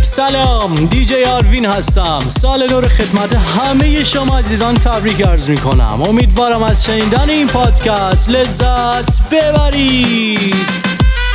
سلام، دیجی آروین هستم. سال نو رو خدمت همه شما عزیزان تبریک عرض میکنم. امیدوارم از شنیدن این پادکست لذت ببرید.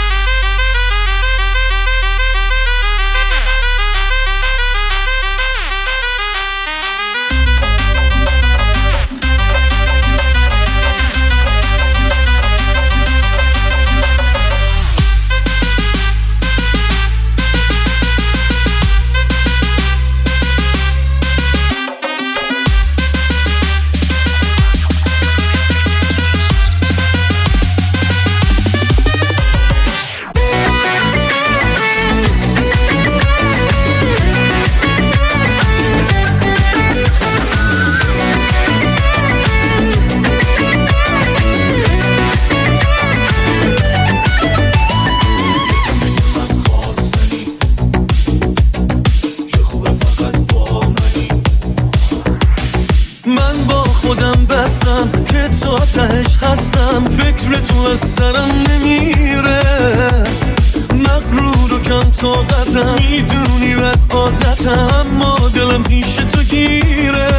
که تو آتش هستم، فکر تو از سرم نمیره، مغرور و کم طاقتم، میدونی بد عادتم، اما دلم پیش تو گیره،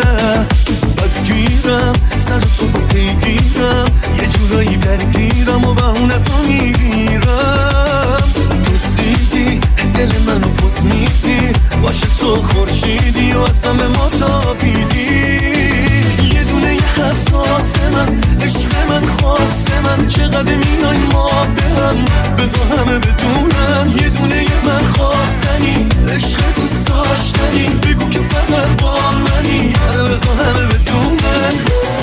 بدگیرم سر تو رو پیگیرم، یه جورایی درگیرم و بهونه تو میگیرم، دوستیدی دل منو پس میدی، باشه تو خورشیدی و اصلا به ما تابیدی، یه دونه حساس من، عشق من، خواست من، چقدر مینای ما به هم، بذار همه بدونن، یه دونه من خواستنی، عشق دوست داشتنی، بگو که فقط با منی، بذار همه بدونن.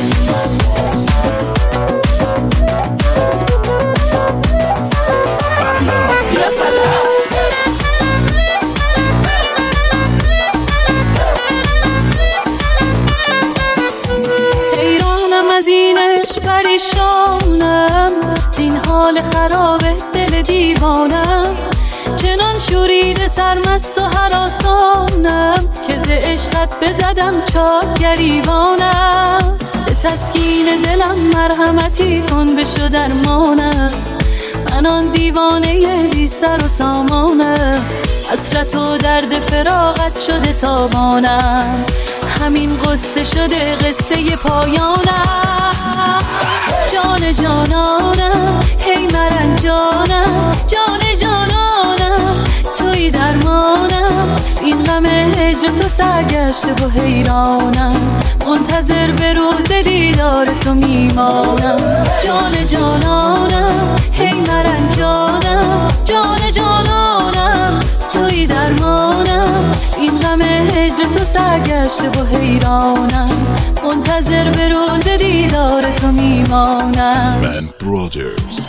پریشانم این حال خراب دل دیوانم، چنان شوریده سرمست و هراسانم که ز عشقت بزدم چار گریبانم، به تسکین دلم مرحمتی کن بشو درمانم، من آن دیوانه بی سر و سامانم، حسرت و درد فراقت شده تابانم، همین قصه شده قصه پایانم، جان جانانم هی مرنجانم، جان جانانم توی درمانم، این غم هجر تو سرگشته و حیرانم، منتظر به روز دیدار تو میمانم، جان جانانم هی مرنجانم، جان جانانم توی درمانم، این غم هجر تو سرگشته و حیرانم، منتظر به روز دیدار تو میمانم. Man Brothers.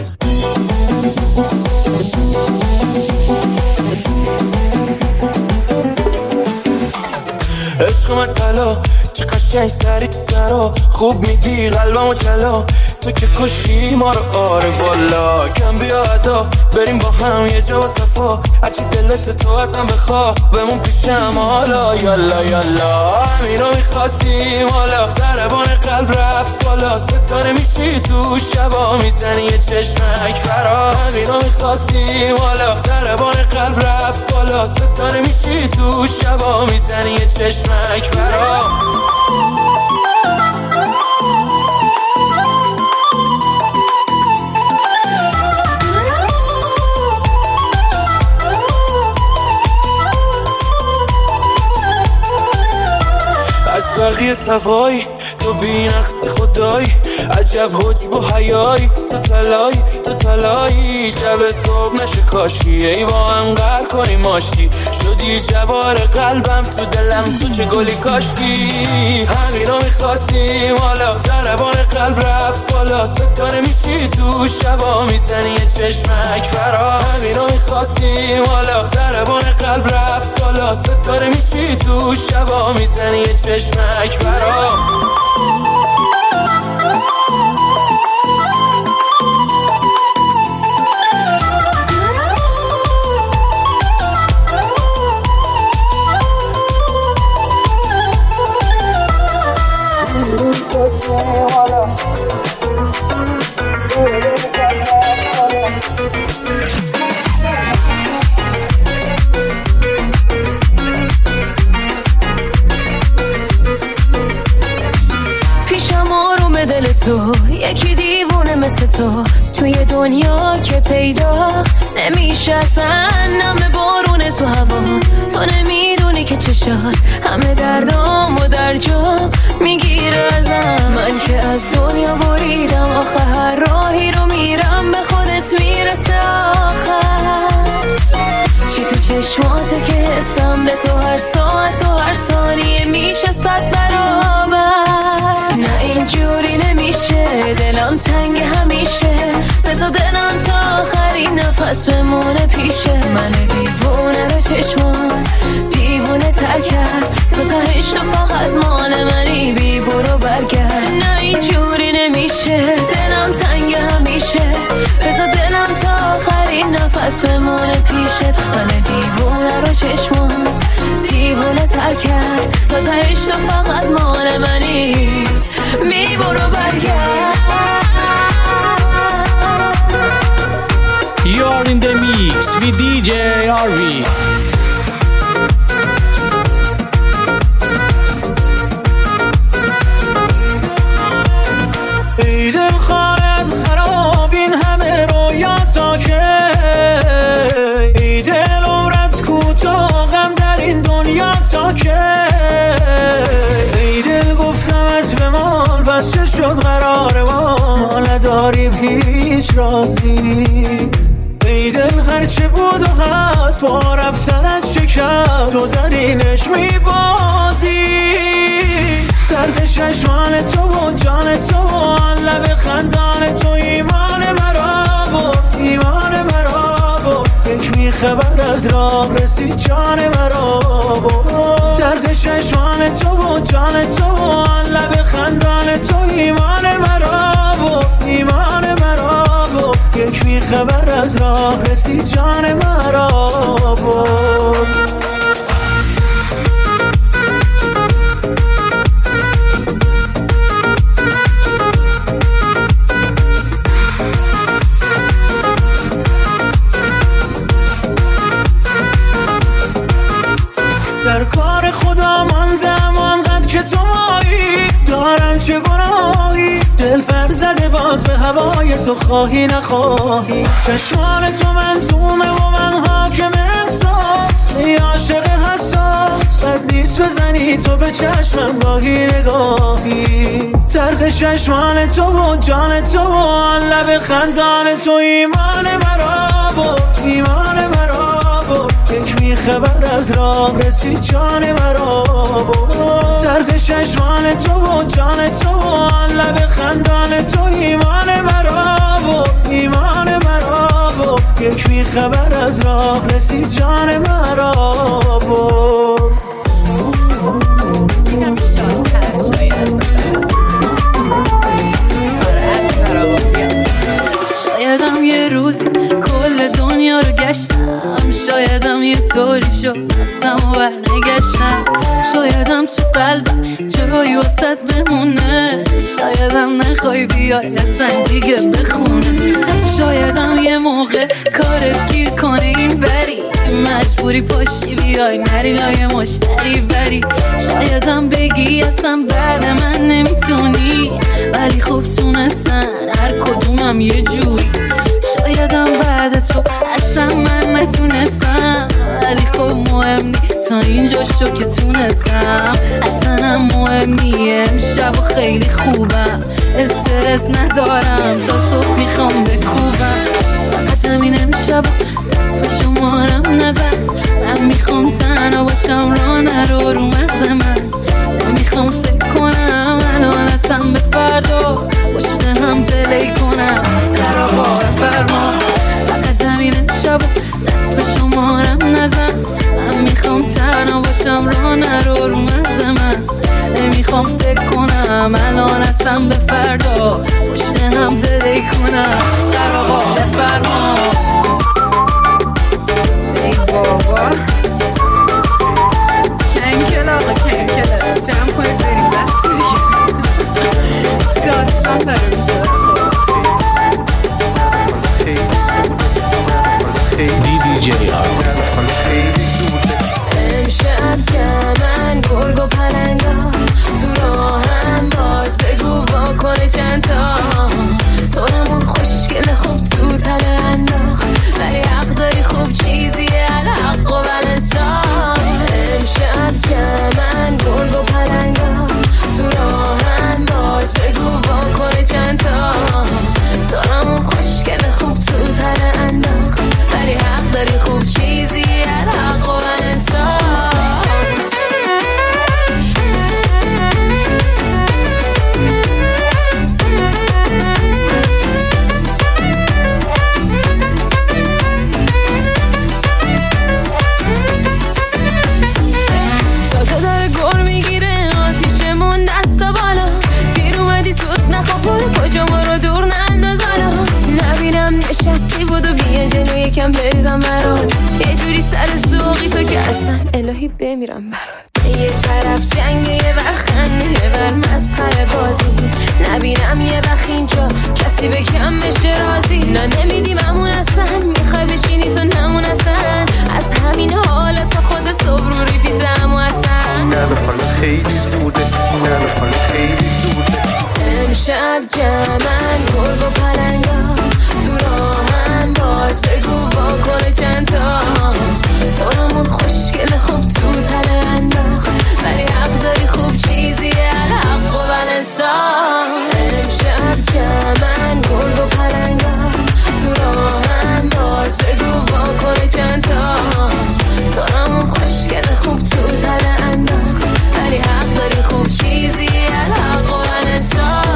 عشق من طلا چه قشنگ سری تو سرا، خوب میدی قلبمو چلا، تو که کشی ما رو، آره والا کم بیادا، بریم با هم یه جا و صفا، هرچی دلت تو ازم بخوا، بمون پیشم حالا، یالا یالا، همینا میخواستیم حالا، ضربان قلب رفت بالا، ستاره میشی تو شبا، میزنی یه چشمک برا، همینا میخواستیم حالا، ضربان قلب رفت بالا، ستاره میشی تو شبا، میزنی یه چشمک برا. بقیه صفایی تو بی نقص خدایی، عجب حجب و حیایی، تو تلایی، شب صبح نشه کاشی، ای با هم قهر کنیم آشتی، شدی جوار قلبم، تو دلم تو چه گلی کاشتی، همینا میخواستیم حالا، ضربان قلب رفت بالا، ستاره میشی تو شبا، میزنی یه چشمک برا، همینا میخواستیم حالا، ضربان قلب رفت بالا، ستاره میشی تو شبا، میزنی یه چشمک برا. تو، یکی دیوونه مثل تو توی دنیا که پیدا نمیشه اصلا. نم بارونه تو هوا، تو نمیدونی که چشات همه دردام و در جا میگیره ازم. من که از دنیا بریدم آخه هر راهی رو میرم به خودت میرسه آخر. چی تو چشماته که حسم به تو هر ساعت و هر ثانیه میشه 100 برابر. نه اینجوری نمیشه، دلم تنگ همیشه، بذار دلم تا آخرین نفس بمونه پیشه. من دیوونه رو چشمات دیوونه تر کرد، تو تهش تو فقط مال منی، بی برو برگرد. نه اینجوری نمیشه، دلم تنگ همیشه، بذار دلم تا آخرین نفس بمونه پیشت. من دیوونه رو چشمات دیوونه تر کرد، تو تهش تو فقط مال منی، بی برو برگرد. You are in the mix with DJ Arvin. ای دل خالت خراب این همه رویاتا که، ای دل عمرت کوتاه غم در این دنیا تا که، ای دل گفتمت بمان پس چه شد قرار ما نداریم هیچ رازی. ای دل هرچه بود و هست با رفتنت شکست، تو زدینش میبازی. سرد چشمان تو و جان تو و آن لب خندان تو ایمان مرا بود، ایمان مرا بود. یک میخبر از راه رسید جان مرا بود. سرد چشمان تو و جان تو و آن لب خندان تو ایمان مرا بود، ایمان مرا بود. یک میخبر از راه رسید جان مرا بود. در کار خدا ماندم آنقدر که تو مایی، دارم چه گناهی، دل پر زده باز به هوای تو خواهی نخواهی. چشمان تو منظومه و من حاکم احساس، ای عاشق حساس بد نیست بزنی تو به چشمم گاهی نگاهی. ترک چشمان تو و جان تو و آن لب خندان تو ایمان مرا بود، ایمان مرا بود. یک میخبر از راه رسید جان مرا بود. ترک چشمان تو و جان تو و آن لب خندان تو ایمان مرا بود، ایمان مرا بود. یک میخبر از راه رسید جان مرا بود. شایدم یه روز کل دنیا رو گشتم، شایدم یه طوری شد رفتم و برنگشتم، شایدم تو قلبم جایی واسط بمونه، شایدم نخوای بیای اصلا دیگه بخونه، شایدم یه موقع کارت گیر کنه این بری، مجبوری پاشی بیای نری لای مشتری بری، شایدم بگی اصلا بعد من نمیتونی، ولی خب تونستن هر کدومم یه جوری، شایدم بعد تو اصلا من نتونستم، ولی خب مهم نی تا اینجا شو که تونستم، اصلا هم مهم نی امشب و خیلی خوبم، استرس ندارم تا صبح میخوام بکوبم، فقط همین امشب دست به شمارم نزن، من میخوام تنها باشم راه نرو رو مغز من، نمیخوام فکر کنم الان اصلا به فردا پشت هم پلی کنم سر و بار فرما، فقط همین امشب دست به شمارم نزن، من میخوام تنها باشم راه نرو رو مغز من، نمیخوام فکر کنم الان اصلا به فردا پشت هم پلی کنم سر و بار فرما. ای بابا کنکل آقا کنکل جمع کنید بریم بستی دیگه داستان داره میشه DJ امشب که من گرگ و پلنگا تو راهم باز بگو واکنه یکم بریزم برات، یه جوری سر ذوقی تو که اصلا الهی بمیرم برات. یه طرف جنگه یه وقت خنده یه بر مسخره بازی، نبینم یه وقت اینجا کسی به کم بشه رازی. نه نمیدیم همون اصلا، میخوای بشینی تو نمون اصلا، از همین حالت تا خود صبح رو ریپیتم و اصلا نه حالا خیلی زوده، نه حالا خیلی زوده. امشب جمعن گرگ و پلنگا تو راهن، باز بگو واکنه چند تا طورمون خوشگل خوب تو تله انداخت، ولی حق داری خوب چیزیه الحق و بلنسان. امشب جمعن گرگ و پلنگا تو راهن، باز بگو واکنه چند تا طورمون خوشگل خوب تو تله انداخت، ولی حق داری خوب چیزیه الحق و بلنسان.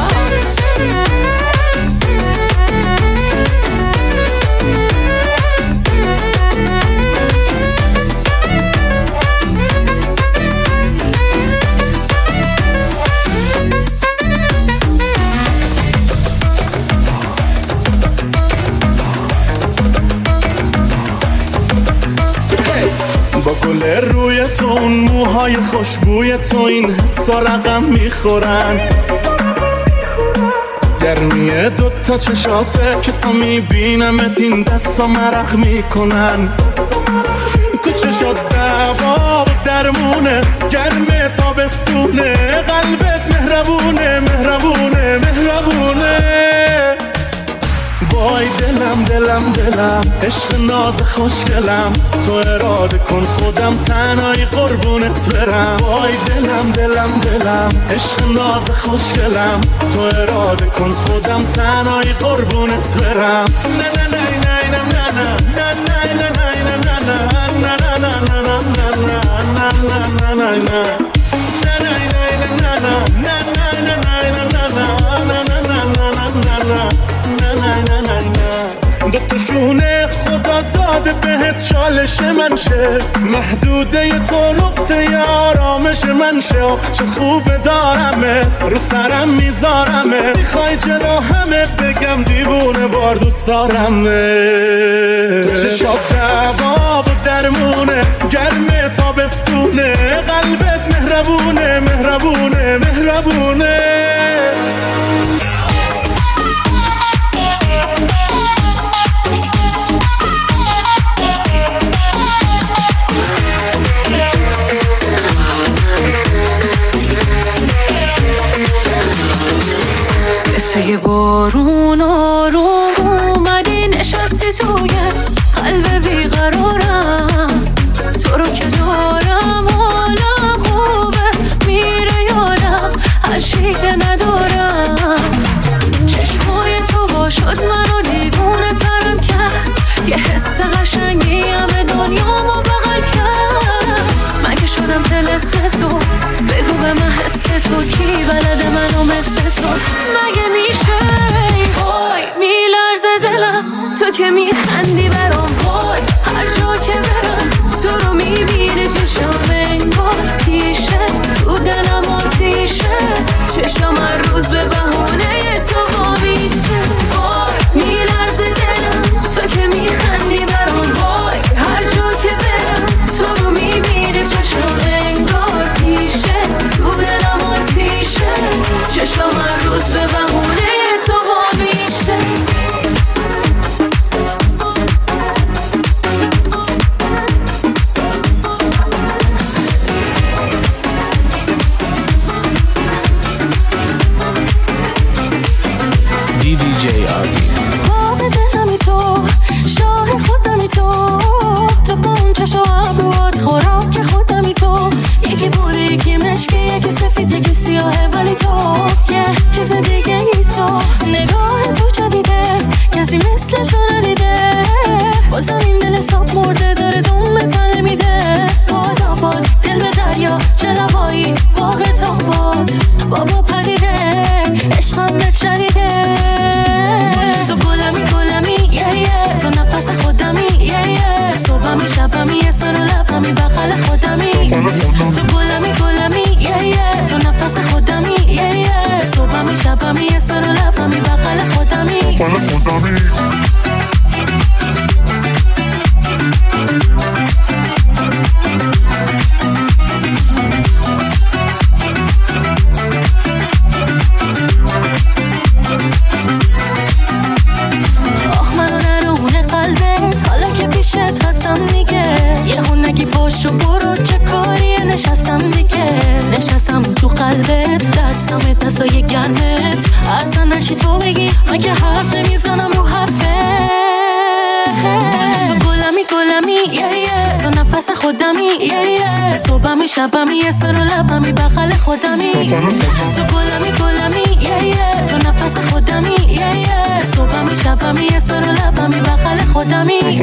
با گل روی تو اون موهای خوشبوی تو این حسا رقم میخورن، گرمیه دوتا چشاته که تا میبینمت این دستا مرخ میکنن. تو چشات دوا و درمونه، گرمه تابستونه، قلبت مهربونه مهربونه مهربونه. وای دلم دلم دلم، عشق ناز خوشگلم، تو اراده کن خودم تنهایی قربونت برم. وای دلم دلم دلم، عشق ناز خوشگلم، تو اراده کن خودم تنهایی قربونت برم. نه نه نه نه نه نه نه نه نه نه نه نه نه نه دوتاشونه خدا داده بهت چالش من شه، محدوده تو نقطه آرامش من شه. آخ چه خوبه دارمه رو سرم میذارمه، میخوای جلو همه بگم دیوونه وار دوست دارمه. تو چشات دوا و درمونه، گرمه تابستونه، قلبت مهربونه مهربونه مهربونه. یه بارون آروم اومدی نشستی توی قلب بیقرارم، تو رو که دارم حالم خوبه میره یادم هر چی که ندارم. چشمای تو با شد منو دیوونه ترم کرد، یه حس قشنگی همه دنیامو بغل کرد. من که شدم طلسم تو، بگو به من حس تو کی بلده منو مثل تو مگه میشه؟ وای میلرزه دلم تو که میخندی برام، وای هر جا که برم تو رو میبینه چشم انگار پیشه، تو دلم آتیشه، چشم هر روز به بهونه تو وامیشه. وای میلرزه دلم تو که میخندی برام، وای هر جا که برم تو رو میبینه چشم انگار پیشه، تو دلم آتیشه، چشم هر روز به بهونه تو وامیشه. بگی پاشو برو چه کاریه، نشستم دیگه، نشستم تو قلبت، دستم دستای گرمت، اصلا نشی تو بگی مگه حرف نمیزنم رو حرفه. تو گلمی تو نفس خودمی صبحمی شبمی اسم رو لبمی بغل خودمی. تو گلمی تو نفس خودمی صبحمی شبمی اسم رو لبمی بغل خودمی.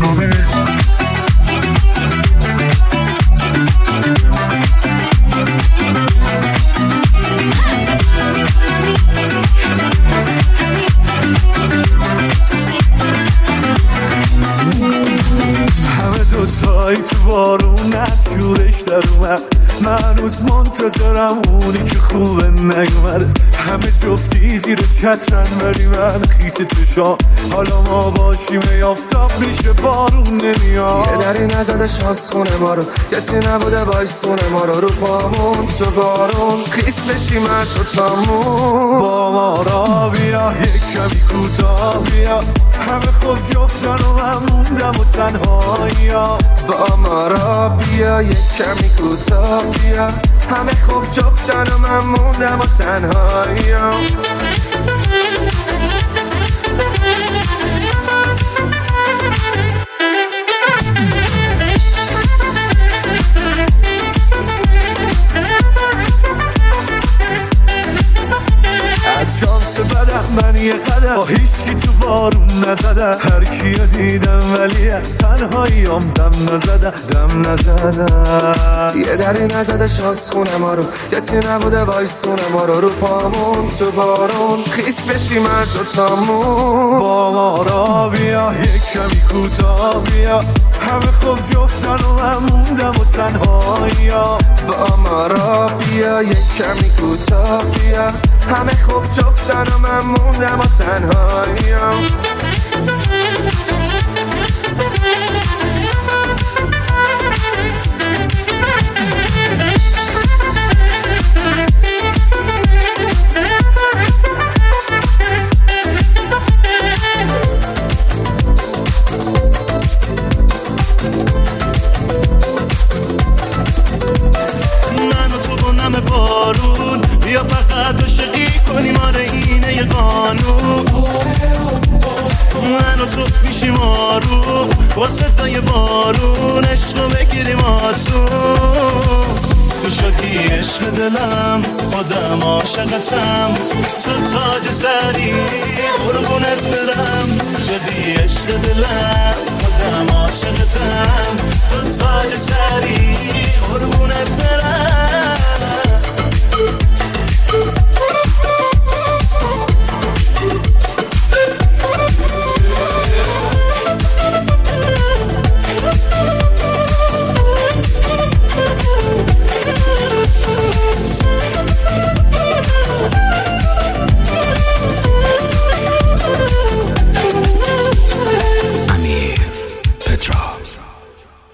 دوتایی تو بارونت شورش در اومد، من هنوز منتظرم اونی که خوبه نیومده. همه جفتی زیر چترن ولی من خیس چشام، حالا ما باشیم آفتاب میشه بارون نمیاد. یه دری نزده شانس خونه ما رو، کسی نبوده وایسونه ما رو پامون تو بارون خیس بشیم هر دوتامون. با ما را بیا یک کمی کوتاه بیا، همه خوب جفتن و من موندم و تنهایی. با ما را بیا یک کمی کوتاه بیا، همه خوب جفتن و من موندم و تنهایی. از شانس بدم من یه قدم با هیچکی تو بارون نزدم، هر کیو دیدم ولی از تنهاییام دم نزدم. یه دری نزده شانس خونه ما رو، کسی نبوده وایسونه ما رو پامون تو بارون خیس بشیم هر دوتامون. با ما را بیا یک کمی کوتاه بیا، همه خوب جفتن و من موندم و تنهایی. با ما را بیا یک کمی کوتاه بیا، همه خوب جفتن و من موندم و تنهایی. بارون بیا فقط عاشقی کنیم، آره اینه یه قانون. من و تو میشیم آروم با صدای بارون، عشقو بگیریم آسون. تو شدی عشق دلم خودم عاشقتم، تو تاج سری قربونت برم. شدی عشق دلم خودم عاشقتم، تو تاج سری